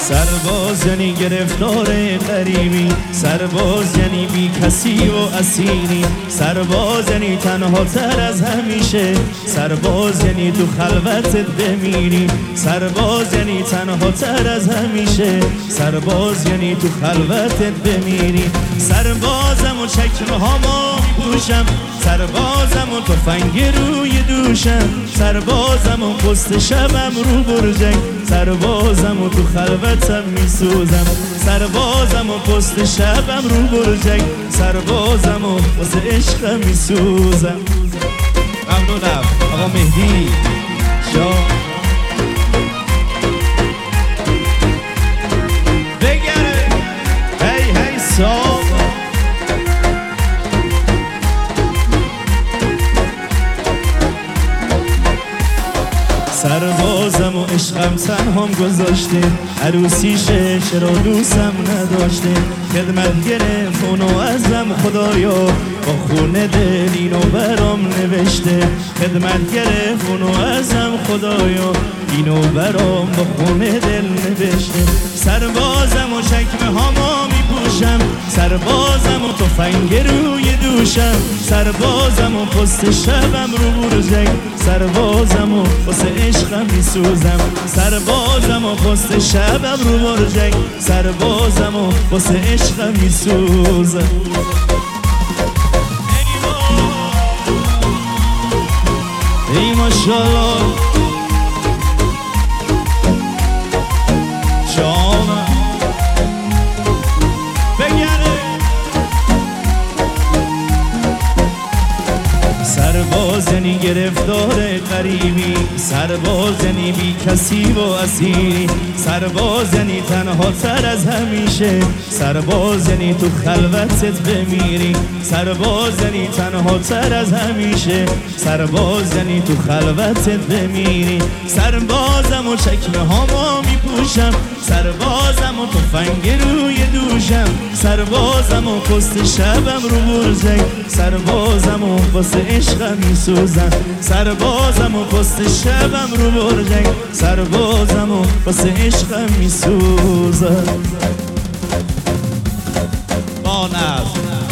سرباز یعنی گرفتار غریبی، سرباز یعنی بی کسی و اسیری، سرباز یعنی تنها تر از همیشه، سرباز یعنی تو خلوتت بمیری، سرباز یعنی تنها تر از همیشه، سرباز یعنی تو خلوتت بمیری. سربازم و چکمه هامو پوشم، سربازم و تفنگ روی دوشم، سربازم و پست شبم رو برجنگ، سربازم و تو خلوتم میسوزم، سربازم و پست شبم رو برجنگ، سربازم و واسه عشقم میسوزم. ممنونم آقا مهدی شاه. بگره هی هی صاف سربازم و عشقم تنهام گذاشته، عروسیشه چرا دوستم نداشته، خدمت گرفت اونو ازم خدایا، با خونه دل اینو برام نوشته، خدمت گرفت اونو ازم خدایا، اینو برام با خونه دل نوشته. سربازم و چکمه هامو میپوشم، سربازم و تفنگ روی دوشم، سربازم و پست شبم رو برجنگ، سربازم و واسه عشقم میسوزم، سربازم و پست شبم رو برجنگ، سربازم و واسه عشقم میسوزم. ای ماشاءالله جانم بگره. سرباز یعنی گرفتار غریبی، سرباز یعنی بی کسی و اسیری، سرباز یعنی تنها تر از همیشه، سرباز یعنی تو خلوتت بمیری، سرباز یعنی تنها تر از همیشه، سرباز یعنی تو خلوتت بمیری. سربازم و چکمه هامو میپوشم، سربازم و تفنگ روی دوشم، سربازم و پست شبم رو برجنگ، سربازم و واسه عشقم میسوزم، سربازم و پست شبم رو برجنگ، سربازم و واسه عشقم میسوزم. با نفس